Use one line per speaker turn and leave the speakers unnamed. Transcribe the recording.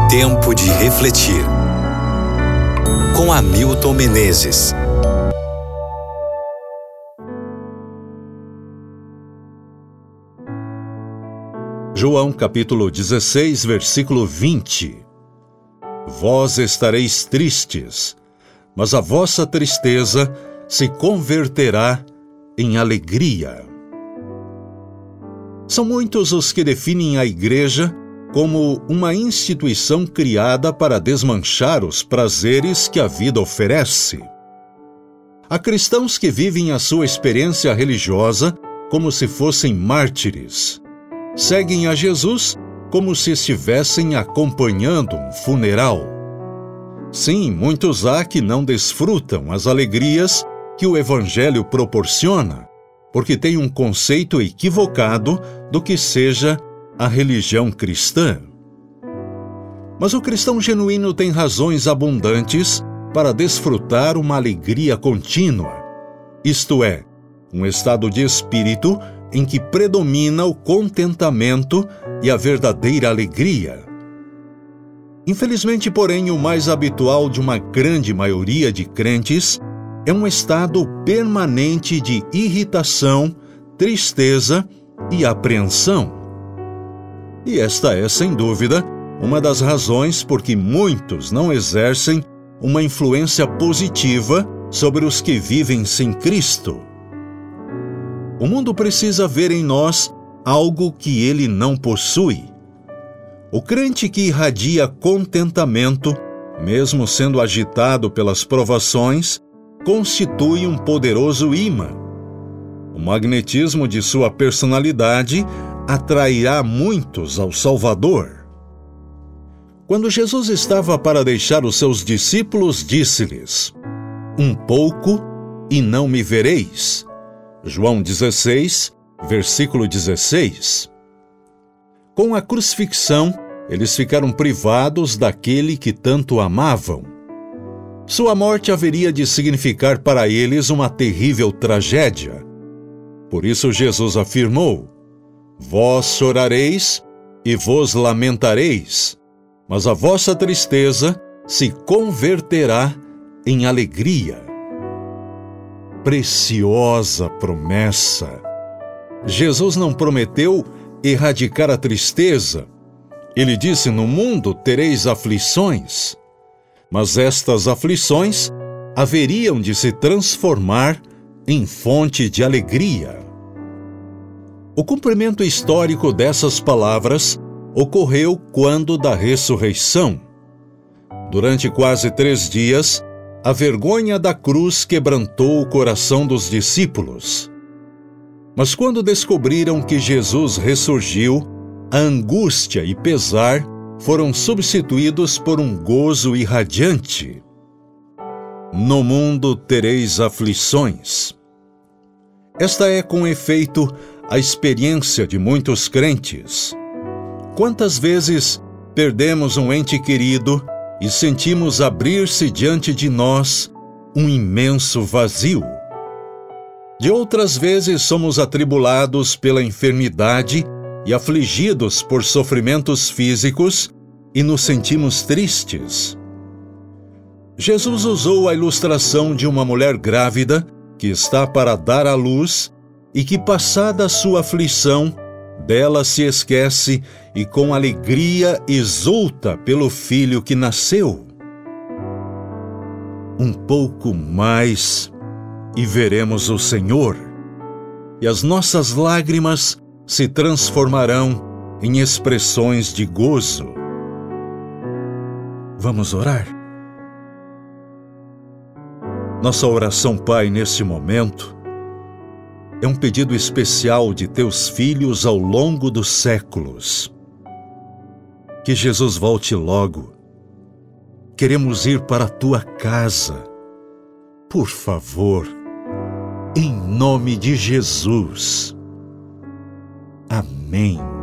Tempo de refletir. Com Hamilton Menezes.
João capítulo 16, versículo 20. Vós estareis tristes, mas a vossa tristeza se converterá em alegria. São muitos os que definem a igreja como uma instituição criada para desmanchar os prazeres que a vida oferece. Há cristãos que vivem a sua experiência religiosa como se fossem mártires. Seguem a Jesus como se estivessem acompanhando um funeral. Sim, muitos há que não desfrutam as alegrias que o Evangelho proporciona, porque têm um conceito equivocado do que seja a religião cristã. Mas o cristão genuíno tem razões abundantes para desfrutar uma alegria contínua, isto é, um estado de espírito em que predomina o contentamento e a verdadeira alegria. Infelizmente, porém, o mais habitual de uma grande maioria de crentes é um estado permanente de irritação, tristeza e apreensão. E esta é, sem dúvida, uma das razões por que muitos não exercem uma influência positiva sobre os que vivem sem Cristo. O mundo precisa ver em nós algo que ele não possui. O crente que irradia contentamento, mesmo sendo agitado pelas provações, constitui um poderoso imã. O magnetismo de sua personalidade atrairá muitos ao Salvador. Quando Jesus estava para deixar os seus discípulos, disse-lhes: "Um pouco e não me vereis." João 16, versículo 16. Com a crucifixão, eles ficaram privados daquele que tanto amavam. Sua morte haveria de significar para eles uma terrível tragédia. Por isso Jesus afirmou: "Vós chorareis e vos lamentareis, mas a vossa tristeza se converterá em alegria." Preciosa promessa! Jesus não prometeu erradicar a tristeza. Ele disse: "No mundo tereis aflições", mas estas aflições haveriam de se transformar em fonte de alegria. O cumprimento histórico dessas palavras ocorreu quando da ressurreição. Durante quase 3 dias, a vergonha da cruz quebrantou o coração dos discípulos. Mas quando descobriram que Jesus ressurgiu, a angústia e pesar foram substituídos por um gozo irradiante. No mundo tereis aflições. Esta é, com efeito, a experiência de muitos crentes. Quantas vezes perdemos um ente querido e sentimos abrir-se diante de nós um imenso vazio? De outras vezes somos atribulados pela enfermidade e afligidos por sofrimentos físicos e nos sentimos tristes. Jesus usou a ilustração de uma mulher grávida que está para dar à luz e que, passada a sua aflição, dela se esquece e com alegria exulta pelo filho que nasceu. Um pouco mais e veremos o Senhor, e as nossas lágrimas se transformarão em expressões de gozo. Vamos orar? Nossa oração, Pai, neste momento, é um pedido especial de teus filhos ao longo dos séculos. Que Jesus volte logo. Queremos ir para a tua casa. Por favor, em nome de Jesus. Amém.